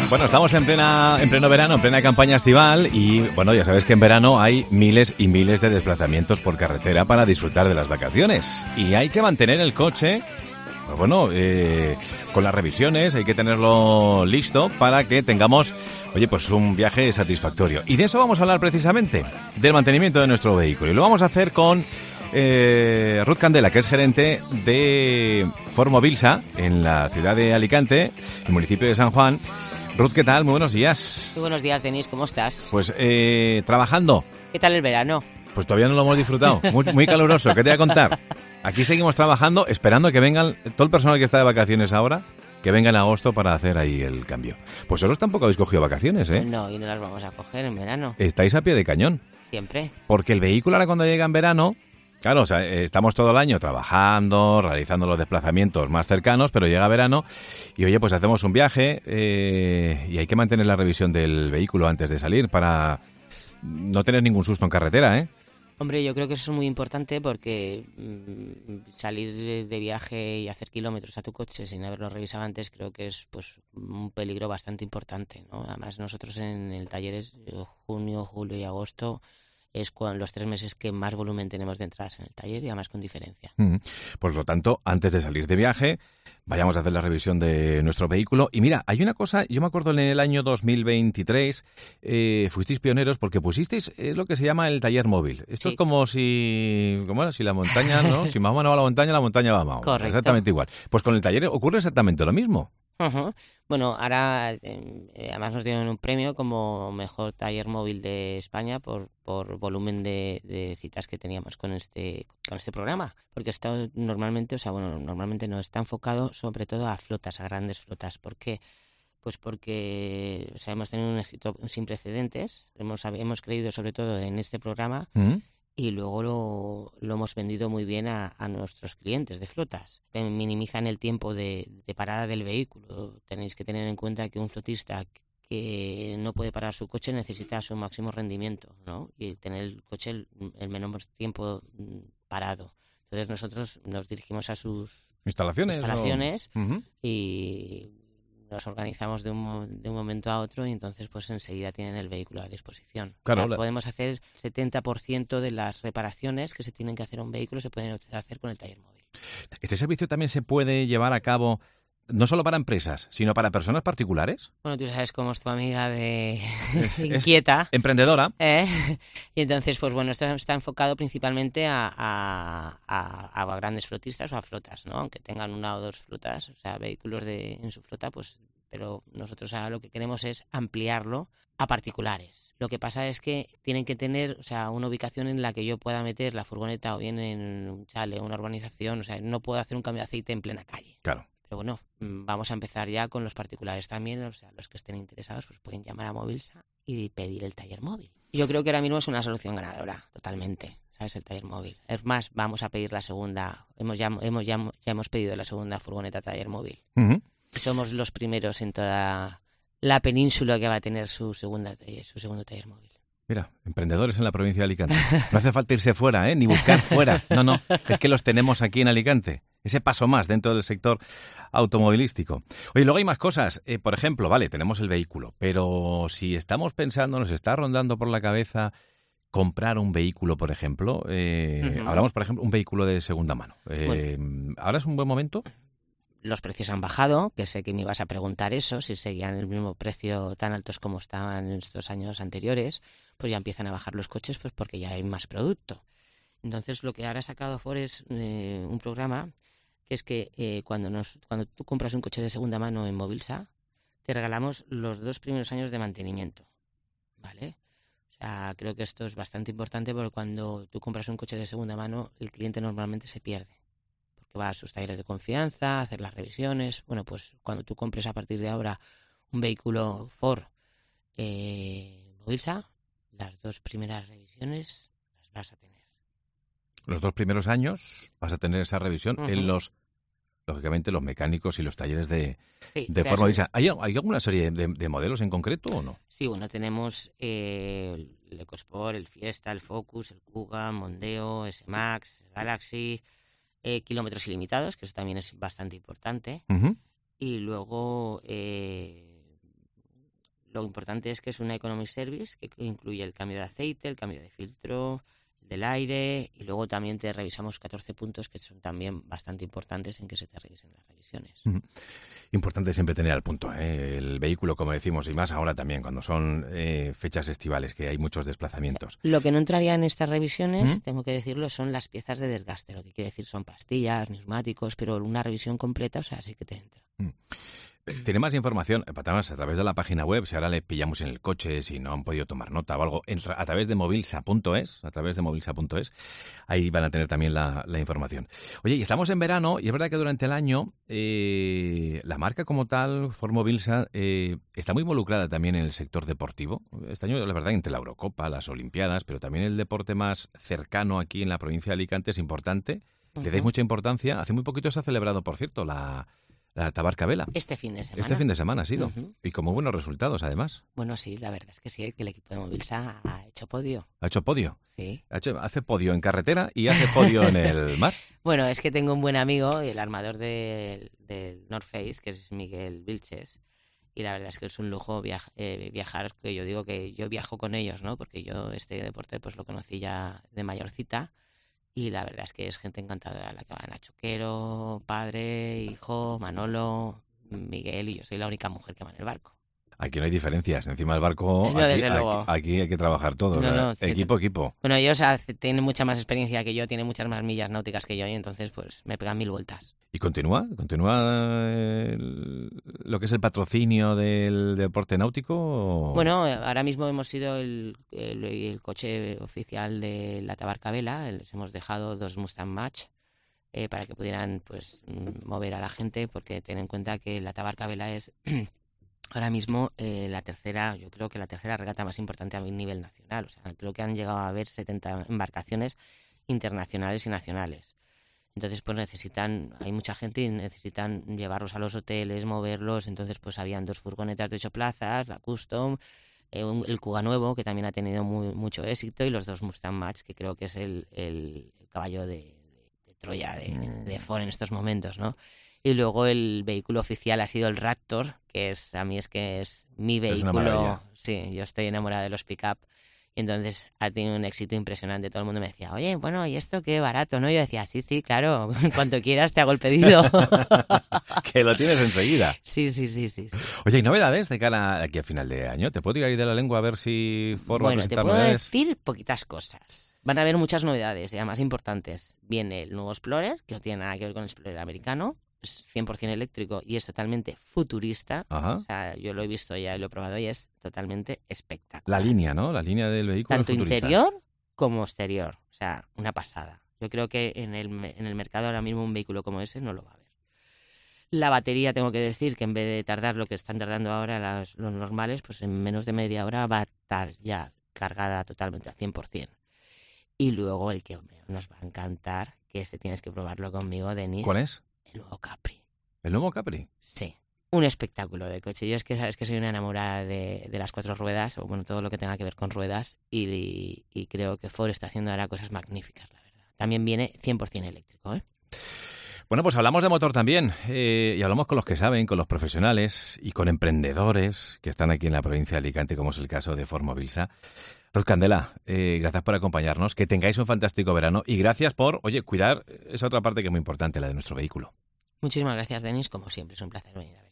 Bueno, estamos en pleno verano, en plena campaña estival y, bueno, ya sabes que en verano hay miles y miles de desplazamientos por carretera para disfrutar de las vacaciones. Y hay que mantener el coche, pues bueno, con las revisiones, hay que tenerlo listo para que tengamos, oye, pues un viaje satisfactorio. Y de eso vamos a hablar precisamente, del mantenimiento de nuestro vehículo. Y lo vamos a hacer con Ruth Candela, que es gerente de Formovilsa en la ciudad de Alicante, el municipio de San Juan. Ruth, ¿qué tal? Muy buenos días. Muy buenos días, Denis, ¿cómo estás? Pues trabajando. ¿Qué tal el verano? Pues todavía no lo hemos disfrutado. Muy caluroso. ¿Qué te voy a contar? Aquí seguimos trabajando, esperando que vengan todo el personal que está de vacaciones ahora, que venga en agosto para hacer ahí el cambio. Pues vosotros tampoco habéis cogido vacaciones, ¿eh? No, y no las vamos a coger en verano. Estáis a pie de cañón. Siempre. Porque el vehículo ahora cuando llega en verano, claro, o sea, estamos todo el año trabajando, realizando los desplazamientos más cercanos, pero llega verano y, oye, pues hacemos un viaje y hay que mantener la revisión del vehículo antes de salir para no tener ningún susto en carretera, ¿eh? Hombre, yo creo que eso es muy importante porque salir de viaje y hacer kilómetros a tu coche sin haberlo revisado antes creo que es pues un peligro bastante importante, ¿no? Además, nosotros en el taller es junio, julio y agosto es los 3 meses que más volumen tenemos de entradas en el taller y además con diferencia. Por lo tanto, antes de salir de viaje, vayamos a hacer la revisión de nuestro vehículo. Y mira, hay una cosa, yo me acuerdo en el año 2023, fuisteis pioneros porque pusisteis lo que se llama el taller móvil. Esto Sí. es como si la montaña, ¿no? Si Mahoma no va a la montaña va a Mahoma. Correcto. Exactamente igual. Pues con el taller ocurre exactamente lo mismo. Ujú. Bueno, ahora además nos dieron un premio como mejor taller móvil de España por volumen de citas que teníamos con este programa, porque está normalmente, normalmente no está enfocado sobre todo a flotas, a grandes flotas. ¿Por qué? Pues porque hemos tenido un éxito sin precedentes, hemos creído sobre todo en este programa. Y luego lo hemos vendido muy bien a nuestros clientes de flotas. Minimizan el tiempo de parada del vehículo. Tenéis que tener en cuenta que un flotista que no puede parar su coche necesita su máximo rendimiento, ¿no? Y tener el coche el menor tiempo parado. Entonces nosotros nos dirigimos a sus instalaciones y nos organizamos de un momento a otro y entonces pues enseguida tienen el vehículo a disposición. Claro, podemos hacer 70% de las reparaciones que se tienen que hacer a un vehículo se pueden hacer con el taller móvil. ¿Este servicio también se puede llevar a cabo no solo para empresas, sino para personas particulares? Bueno, tú sabes cómo es tu amiga de inquieta. Es emprendedora. Y entonces, pues bueno, esto está enfocado principalmente a grandes flotistas o a flotas, ¿no? Aunque tengan 1 o 2 flotas, o sea, vehículos en su flota, pues, pero nosotros ahora lo que queremos es ampliarlo a particulares. Lo que pasa es que tienen que tener, o sea, una ubicación en la que yo pueda meter la furgoneta o bien en un chale, una urbanización, o sea, no puedo hacer un cambio de aceite en plena calle. Claro. Pero bueno, vamos a empezar ya con los particulares también, o sea, los que estén interesados pues pueden llamar a Movilsa y pedir el taller móvil. Yo creo que ahora mismo es una solución ganadora, totalmente, ¿sabes? El taller móvil. Es más, vamos a pedir la segunda, ya hemos pedido la segunda furgoneta taller móvil. Uh-huh. Somos los primeros en toda la península que va a tener su segundo taller móvil. Mira, emprendedores en la provincia de Alicante. No hace falta irse fuera, ni buscar fuera. No, es que los tenemos aquí en Alicante. Ese paso más dentro del sector automovilístico. Oye, luego hay más cosas. Por ejemplo, vale, tenemos el vehículo, pero si estamos pensando, nos está rondando por la cabeza comprar un vehículo, por ejemplo, hablamos, por ejemplo, un vehículo de segunda mano. ¿Ahora es un buen momento? Los precios han bajado, que sé que me ibas a preguntar eso, si seguían el mismo precio tan altos como estaban en estos años anteriores, pues ya empiezan a bajar los coches pues porque ya hay más producto. Entonces lo que ahora ha sacado Ford es un programa que es que cuando tú compras un coche de segunda mano en Movilsa, te regalamos los 2 primeros años de mantenimiento, ¿vale? O sea, creo que esto es bastante importante porque cuando tú compras un coche de segunda mano, el cliente normalmente se pierde. Que va a sus talleres de confianza, a hacer las revisiones. Bueno, pues cuando tú compres a partir de ahora un vehículo Ford Movilsa, las 2 primeras revisiones las vas a tener. Los 2 primeros años vas a tener esa revisión en lógicamente, los mecánicos y los talleres de Ford Movilsa. ¿Hay alguna serie de modelos en concreto o no? Sí, bueno, tenemos el EcoSport, el Fiesta, el Focus, el Kuga, Mondeo, S-Max, Galaxy... kilómetros ilimitados, que eso también es bastante importante. Uh-huh. Y luego lo importante es que es una economy service que incluye el cambio de aceite, el cambio de filtro, del aire, y luego también te revisamos 14 puntos que son también bastante importantes en que se te revisen las revisiones. Importante siempre tener al punto el vehículo, como decimos, y más ahora también, cuando son fechas estivales, que hay muchos desplazamientos. Lo que no entraría en estas revisiones, tengo que decirlo, son las piezas de desgaste, lo que quiere decir son pastillas, neumáticos, pero una revisión completa, o sea, sí que te entra. Tiene más información, Patamas, a través de la página web, si ahora le pillamos en el coche, si no han podido tomar nota o algo, a través de movilsa.es, ahí van a tener también la información. Oye, y estamos en verano, y es verdad que durante el año la marca como tal, Ford Movilsa, está muy involucrada también en el sector deportivo. Este año, la verdad, entre la Eurocopa, las Olimpiadas, pero también el deporte más cercano aquí en la provincia de Alicante es importante. Le dais mucha importancia. Hace muy poquito se ha celebrado, por cierto, la Tabarca Vela. Este fin de semana. Este fin de semana ha sido. Y con muy buenos resultados, además. Bueno, sí, la verdad es que sí, que el equipo de Movilsa ha hecho podio. ¿Ha hecho podio? Sí. Hace podio en carretera y hace podio en el mar. Bueno, es que tengo un buen amigo, el armador del North Face, que es Miguel Vilches. Y la verdad es que es un lujo viajar, que yo digo que yo viajo con ellos, ¿no? Porque yo este deporte pues lo conocí ya de mayorcita. Y la verdad es que es gente encantadora, la que va Nacho Quero, padre, hijo, Manolo, Miguel, y yo soy la única mujer que va en el barco. Aquí no hay diferencias. Encima del barco, aquí hay que trabajar todos. Equipo. Bueno, ellos tienen mucha más experiencia que yo, tienen muchas más millas náuticas que yo, y entonces pues me pegan 1000 vueltas. ¿Y continúa lo que es el patrocinio del deporte náutico? Bueno, ahora mismo hemos sido el coche oficial de la Tabarca Vela. Les hemos dejado 2 Mustang Match para que pudieran pues mover a la gente, porque ten en cuenta que la Tabarca Vela es ahora mismo yo creo que la tercera regata más importante a nivel nacional. O sea, creo que han llegado a haber 70 embarcaciones internacionales y nacionales. Entonces, pues hay mucha gente y necesitan llevarlos a los hoteles, moverlos. Entonces, pues habían 2 furgonetas de 8 plazas, la Custom, el Kuga nuevo, que también ha tenido mucho éxito, y los 2 Mustang Match, que creo que es el caballo de Troya de Ford en estos momentos, ¿no? Y luego el vehículo oficial ha sido el Raptor, que es mi vehículo. Sí, yo estoy enamorada de los pick-up. Y entonces ha tenido un éxito impresionante. Todo el mundo me decía, oye, bueno, ¿y esto qué barato, no? Yo decía, sí, claro, cuanto quieras te hago el pedido. Que lo tienes enseguida. Sí. Oye, ¿y novedades de cara aquí a final de año? ¿Te puedo tirar ahí de la lengua a ver si Ford va a presentar novedades? Bueno, te puedo decir poquitas cosas. Van a haber muchas novedades, además importantes. Viene el nuevo Explorer, que no tiene nada que ver con el Explorer americano. Es 100% eléctrico y es totalmente futurista. Ajá. O sea, yo lo he visto ya y lo he probado y es totalmente espectacular. La línea, ¿no? La línea del vehículo tanto futurista. Interior como exterior. O sea, una pasada. Yo creo que en el mercado ahora mismo un vehículo como ese no lo va a haber. La batería, tengo que decir que en vez de tardar lo que están tardando ahora los normales, pues en menos de media hora va a estar ya cargada totalmente al 100%. Y luego el que nos va a encantar, que tienes que probarlo conmigo, Denis. ¿Cuál es? El nuevo Capri. ¿El nuevo Capri? Sí. Un espectáculo de coche. Yo es que sabes que soy una enamorada de las 4 ruedas, o bueno, todo lo que tenga que ver con ruedas, y creo que Ford está haciendo ahora cosas magníficas, la verdad. También viene 100% eléctrico, ¿eh? Bueno, pues hablamos de motor también, y hablamos con los que saben, con los profesionales y con emprendedores que están aquí en la provincia de Alicante, como es el caso de Ford Movilsa. Ruth Candela, gracias por acompañarnos, que tengáis un fantástico verano y gracias por, cuidar esa otra parte que es muy importante, la de nuestro vehículo. Muchísimas gracias, Denis, como siempre, es un placer venir a ver.